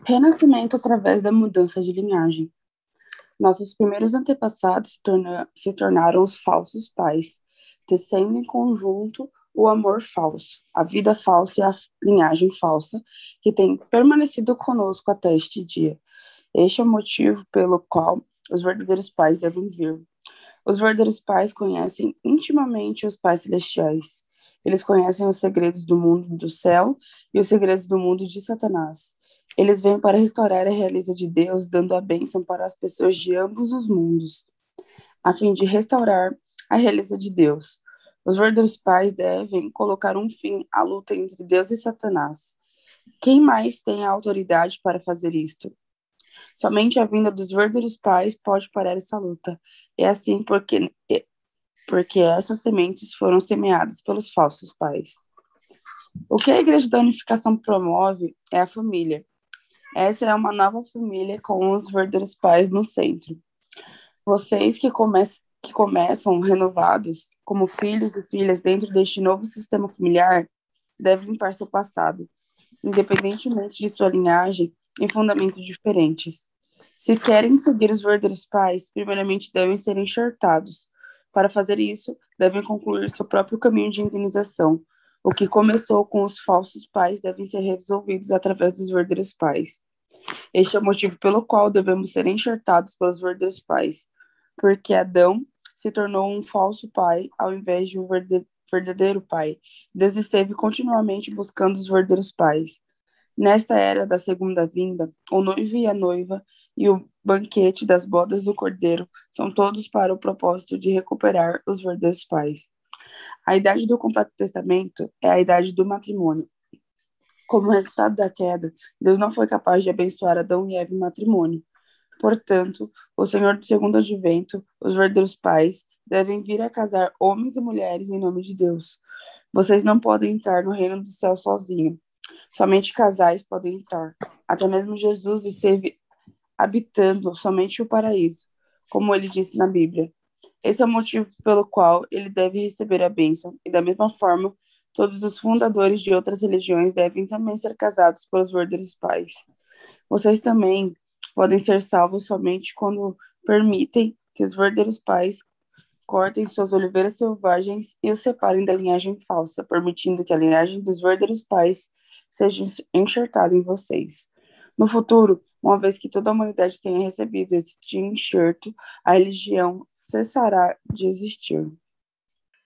Renascimento através da mudança de linhagem. Nossos primeiros antepassados se tornaram os falsos pais, tecendo em conjunto o amor falso, a vida falsa e a linhagem falsa, que tem permanecido conosco até este dia. Este é o motivo pelo qual os verdadeiros pais devem vir. Os verdadeiros pais conhecem intimamente os pais celestiais. Eles conhecem os segredos do mundo do céu e os segredos do mundo de Satanás. Eles vêm para restaurar a realeza de Deus, dando a bênção para as pessoas de ambos os mundos, a fim de restaurar a realeza de Deus. Os verdadeiros pais devem colocar um fim à luta entre Deus e Satanás. Quem mais tem a autoridade para fazer isto? Somente a vinda dos verdadeiros pais pode parar essa luta. É assim porque essas sementes foram semeadas pelos falsos pais. O que a Igreja da Unificação promove é a família. Essa é uma nova família com os verdadeiros pais no centro. Vocês que começam renovados como filhos e filhas dentro deste novo sistema familiar devem limpar seu passado, independentemente de sua linhagem e fundamentos diferentes. Se querem seguir os verdadeiros pais, primeiramente devem ser enxertados. Para fazer isso, devem concluir seu próprio caminho de indenização. O que começou com os falsos pais deve ser resolvido através dos verdadeiros pais. Este é o motivo pelo qual devemos ser enxertados pelos verdadeiros pais, porque Adão se tornou um falso pai ao invés de um verdadeiro pai. Deus esteve continuamente buscando os verdadeiros pais. Nesta era da segunda vinda, o noivo e a noiva e o banquete das bodas do Cordeiro são todos para o propósito de recuperar os verdadeiros pais. A idade do completo testamento é a idade do matrimônio. Como resultado da queda, Deus não foi capaz de abençoar Adão e Eva em matrimônio. Portanto, o Senhor do segundo advento, os verdadeiros pais, devem vir a casar homens e mulheres em nome de Deus. Vocês não podem entrar no reino do céu sozinhos. Somente casais podem entrar. Até mesmo Jesus esteve habitando somente o paraíso, como ele disse na Bíblia. Esse é o motivo pelo qual ele deve receber a bênção, e da mesma forma, todos os fundadores de outras religiões devem também ser casados pelos verdadeiros pais. Vocês também podem ser salvos somente quando permitem que os verdadeiros pais cortem suas oliveiras selvagens e os separem da linhagem falsa, permitindo que a linhagem dos verdadeiros pais seja enxertada em vocês. No futuro, uma vez que toda a humanidade tenha recebido este enxerto, a religião cessará de existir.